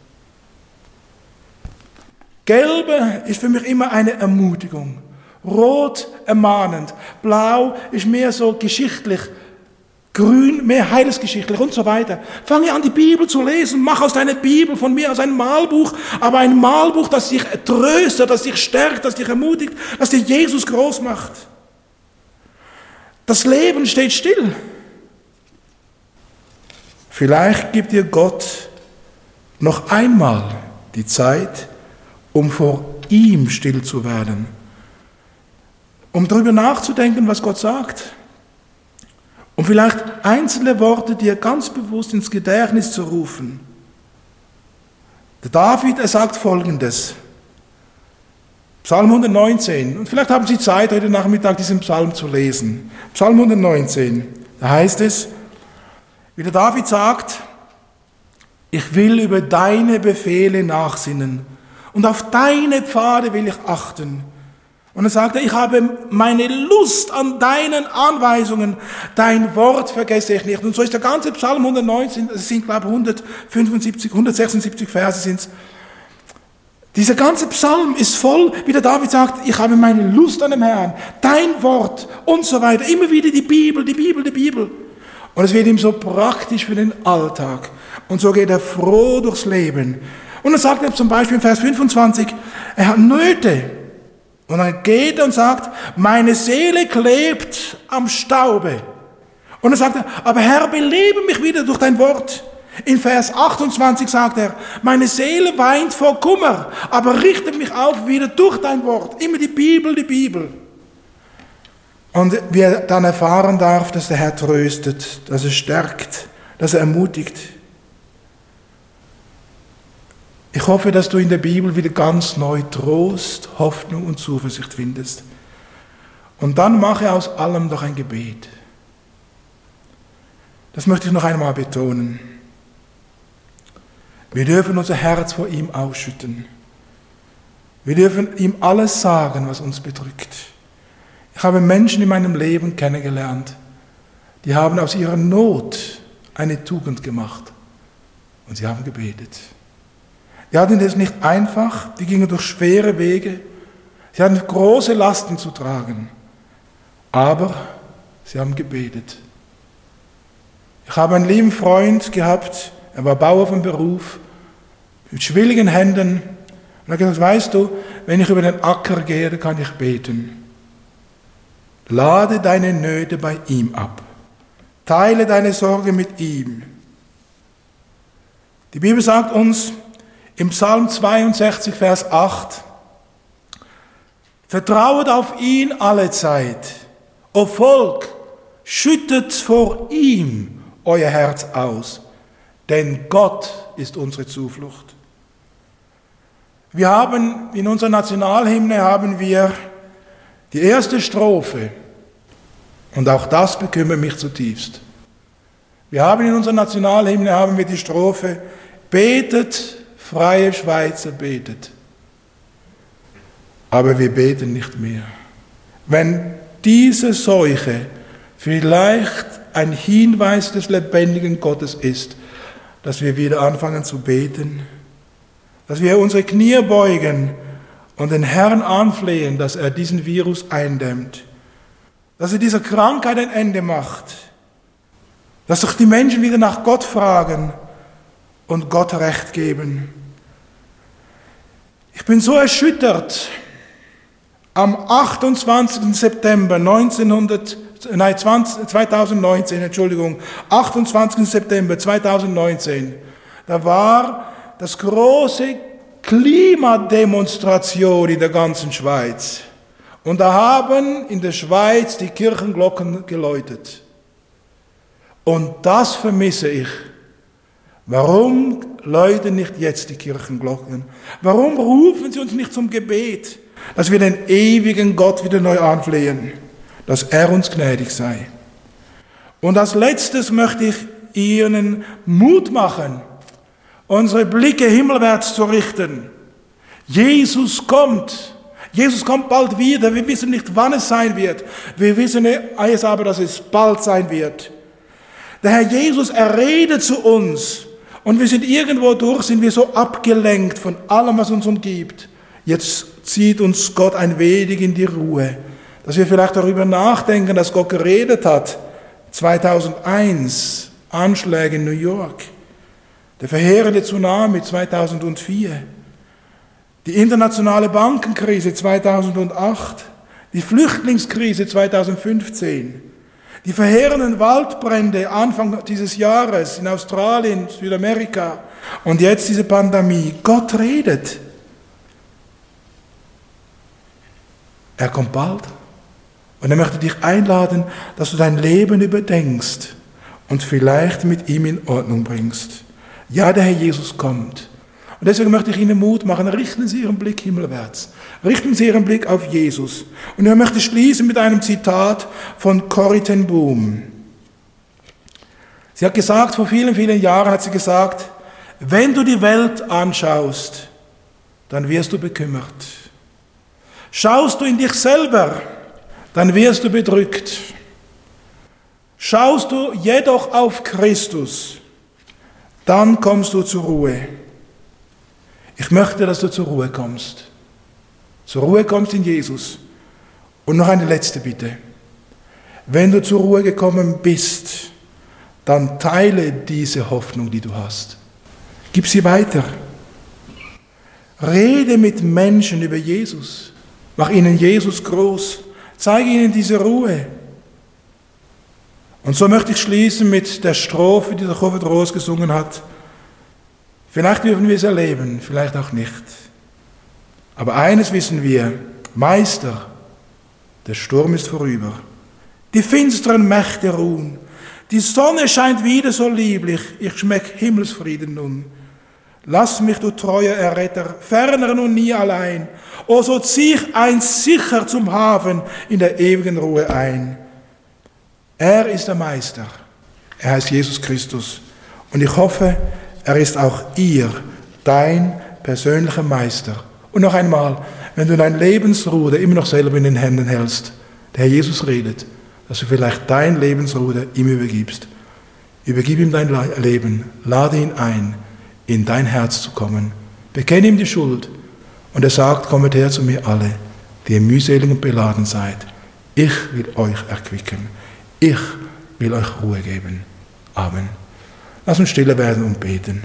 Gelbe ist für mich immer eine Ermutigung. Rot ermahnend. Blau ist mehr so geschichtlich. Grün mehr heilsgeschichtlich und so weiter. Fange an, die Bibel zu lesen. Mach aus deiner Bibel von mir aus ein Malbuch, aber ein Malbuch, das dich tröstet, das dich stärkt, das dich ermutigt, das dir Jesus groß macht. Das Leben steht still. Vielleicht gibt dir Gott noch einmal die Zeit, um vor ihm still zu werden, um darüber nachzudenken, was Gott sagt. Um vielleicht einzelne Worte dir ganz bewusst ins Gedächtnis zu rufen. Der David, er sagt Folgendes. Psalm hundertneunzehn. Und vielleicht haben Sie Zeit, heute Nachmittag diesen Psalm zu lesen. Psalm hundertneunzehn. Da heißt es, wie der David sagt, ich will über deine Befehle nachsinnen und auf deine Pfade will ich achten. Und er sagte, ich habe meine Lust an deinen Anweisungen, dein Wort vergesse ich nicht. Und so ist der ganze Psalm hundertneunzehn, es sind glaube ich hundertfünfundsiebzig, hundertsechsundsiebzig Verse sind es. Dieser ganze Psalm ist voll, wie der David sagt, ich habe meine Lust an dem Herrn, dein Wort und so weiter. Immer wieder die Bibel, die Bibel, die Bibel. Und es wird ihm so praktisch für den Alltag. Und so geht er froh durchs Leben. Und dann sagt er zum Beispiel in Vers fünfundzwanzig, er hat Nöte. Und dann geht er und sagt, meine Seele klebt am Staube. Und dann sagt er, aber Herr, belebe mich wieder durch dein Wort. In Vers achtundzwanzig sagt er, meine Seele weint vor Kummer, aber richte mich auf wieder durch dein Wort. Immer die Bibel, die Bibel. Und wie er dann erfahren darf, dass der Herr tröstet, dass er stärkt, dass er ermutigt. Ich hoffe, dass du in der Bibel wieder ganz neu Trost, Hoffnung und Zuversicht findest. Und dann mache aus allem doch ein Gebet. Das möchte ich noch einmal betonen. Wir dürfen unser Herz vor ihm ausschütten. Wir dürfen ihm alles sagen, was uns bedrückt. Ich habe Menschen in meinem Leben kennengelernt, die haben aus ihrer Not eine Tugend gemacht und sie haben gebetet. Die hatten es nicht einfach, die gingen durch schwere Wege, sie hatten große Lasten zu tragen, aber sie haben gebetet. Ich habe einen lieben Freund gehabt, er war Bauer von Beruf, mit schwilligen Händen, und er hat gesagt, weißt du, wenn ich über den Acker gehe, dann kann ich beten. Lade deine Nöte bei ihm ab. Teile deine Sorge mit ihm. Die Bibel sagt uns im Psalm zweiundsechzig, Vers acht, vertrauet auf ihn alle Zeit. O Volk, schüttet vor ihm euer Herz aus, denn Gott ist unsere Zuflucht. Wir haben in unserer Nationalhymne haben wir die erste Strophe, und auch das bekümmert mich zutiefst. Wir haben in unserer Nationalhymne haben wir die Strophe, betet, freie Schweizer, betet. Aber wir beten nicht mehr. Wenn diese Seuche vielleicht ein Hinweis des lebendigen Gottes ist, dass wir wieder anfangen zu beten, dass wir unsere Knie beugen und den Herrn anflehen, dass er diesen Virus eindämmt, dass er dieser Krankheit ein Ende macht, dass sich die Menschen wieder nach Gott fragen und Gott Recht geben. Ich bin so erschüttert. Am achtundzwanzigsten September neunzehnhundert, nein, zwanzig, zweitausendneunzehn, Entschuldigung, achtundzwanzigsten September zweitausendneunzehn, da war das große Klimademonstration in der ganzen Schweiz. Und da haben in der Schweiz die Kirchenglocken geläutet. Und das vermisse ich. Warum läuten nicht jetzt die Kirchenglocken? Warum rufen sie uns nicht zum Gebet, dass wir den ewigen Gott wieder neu anflehen, dass er uns gnädig sei? Und als letztes möchte ich Ihnen Mut machen, unsere Blicke himmelwärts zu richten. Jesus kommt. Jesus kommt bald wieder. Wir wissen nicht, wann es sein wird. Wir wissen es aber, dass es bald sein wird. Der Herr Jesus, er redet zu uns. Und wir sind irgendwo durch, sind wir so abgelenkt von allem, was uns umgibt. Jetzt zieht uns Gott ein wenig in die Ruhe. Dass wir vielleicht darüber nachdenken, dass Gott geredet hat. zweitausendeins, Anschläge in New York. Der verheerende Tsunami zweitausendvier. Die internationale Bankenkrise zweitausendacht, die Flüchtlingskrise zweitausendfünfzehn, die verheerenden Waldbrände Anfang dieses Jahres in Australien, Südamerika und jetzt diese Pandemie. Gott redet. Er kommt bald und er möchte dich einladen, dass du dein Leben überdenkst und vielleicht mit ihm in Ordnung bringst. Ja, der Herr Jesus kommt. Und deswegen möchte ich Ihnen Mut machen, richten Sie Ihren Blick himmelwärts. Richten Sie Ihren Blick auf Jesus. Und ich möchte schließen mit einem Zitat von Corrie ten Boom. Sie hat gesagt, vor vielen, vielen Jahren hat sie gesagt, wenn du die Welt anschaust, dann wirst du bekümmert. Schaust du in dich selber, dann wirst du bedrückt. Schaust du jedoch auf Christus, dann kommst du zur Ruhe. Ich möchte, dass du zur Ruhe kommst. Zur Ruhe kommst in Jesus. Und noch eine letzte Bitte. Wenn du zur Ruhe gekommen bist, dann teile diese Hoffnung, die du hast. Gib sie weiter. Rede mit Menschen über Jesus. Mach ihnen Jesus groß. Zeige ihnen diese Ruhe. Und so möchte ich schließen mit der Strophe, die der Chofet Roos gesungen hat. Vielleicht dürfen wir es erleben, vielleicht auch nicht. Aber eines wissen wir, Meister, der Sturm ist vorüber. Die finsteren Mächte ruhen. Die Sonne scheint wieder so lieblich, ich schmeck Himmelsfrieden nun. Lass mich, du treuer Erretter, ferner und nie allein. O, so zieh ich einst sicher zum Hafen in der ewigen Ruhe ein. Er ist der Meister. Er heißt Jesus Christus. Und ich hoffe, er ist auch ihr, dein persönlicher Meister. Und noch einmal, wenn du dein Lebensruder immer noch selber in den Händen hältst, der Herr Jesus redet, dass du vielleicht dein Lebensruder ihm übergibst. Übergib ihm dein Leben, lade ihn ein, in dein Herz zu kommen. Bekenne ihm die Schuld. Und er sagt, kommet her zu mir alle, die ihr mühselig und beladen seid. Ich will euch erquicken. Ich will euch Ruhe geben. Amen. Lass uns stille werden und beten.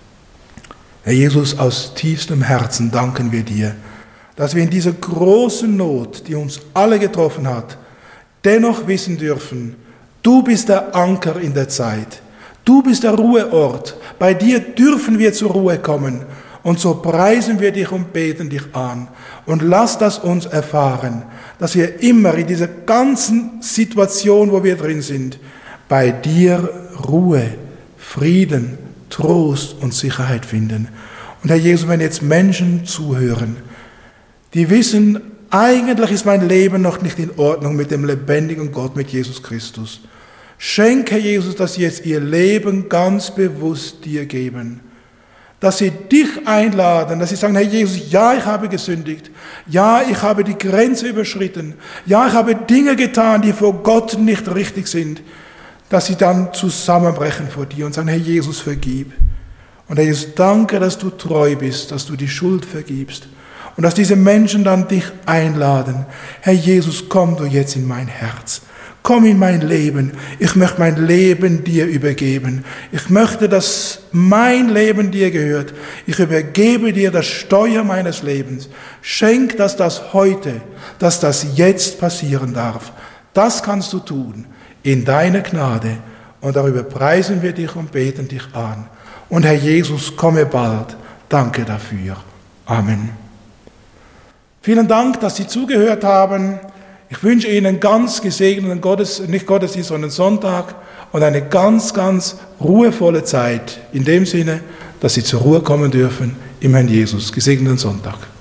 Herr Jesus, aus tiefstem Herzen danken wir dir, dass wir in dieser großen Not, die uns alle getroffen hat, dennoch wissen dürfen, du bist der Anker in der Zeit. Du bist der Ruheort. Bei dir dürfen wir zur Ruhe kommen. Und so preisen wir dich und beten dich an. Und lass das uns erfahren, dass wir immer in dieser ganzen Situation, wo wir drin sind, bei dir Ruhe, Frieden, Trost und Sicherheit finden. Und Herr Jesus, wenn jetzt Menschen zuhören, die wissen, eigentlich ist mein Leben noch nicht in Ordnung mit dem lebendigen Gott, mit Jesus Christus. Schenke, Herr Jesus, dass sie jetzt ihr Leben ganz bewusst dir geben. Dass sie dich einladen, dass sie sagen, Herr Jesus, ja, ich habe gesündigt. Ja, ich habe die Grenze überschritten. Ja, ich habe Dinge getan, die vor Gott nicht richtig sind. Dass sie dann zusammenbrechen vor dir und sagen, Herr Jesus, vergib. Und Herr Jesus, danke, dass du treu bist, dass du die Schuld vergibst. Und dass diese Menschen dann dich einladen. Herr Jesus, komm du jetzt in mein Herz. Komm in mein Leben. Ich möchte mein Leben dir übergeben. Ich möchte, dass mein Leben dir gehört. Ich übergebe dir das Steuer meines Lebens. Schenk, dass das heute, dass das jetzt passieren darf. Das kannst du tun in deiner Gnade. Und darüber preisen wir dich und beten dich an. Und Herr Jesus, komme bald. Danke dafür. Amen. Vielen Dank, dass Sie zugehört haben. Ich wünsche Ihnen ganz gesegneten Gottes, nicht Gottesdienst, sondern Sonntag und eine ganz, ganz ruhevolle Zeit. In dem Sinne, dass Sie zur Ruhe kommen dürfen im Herrn Jesus. Gesegneten Sonntag.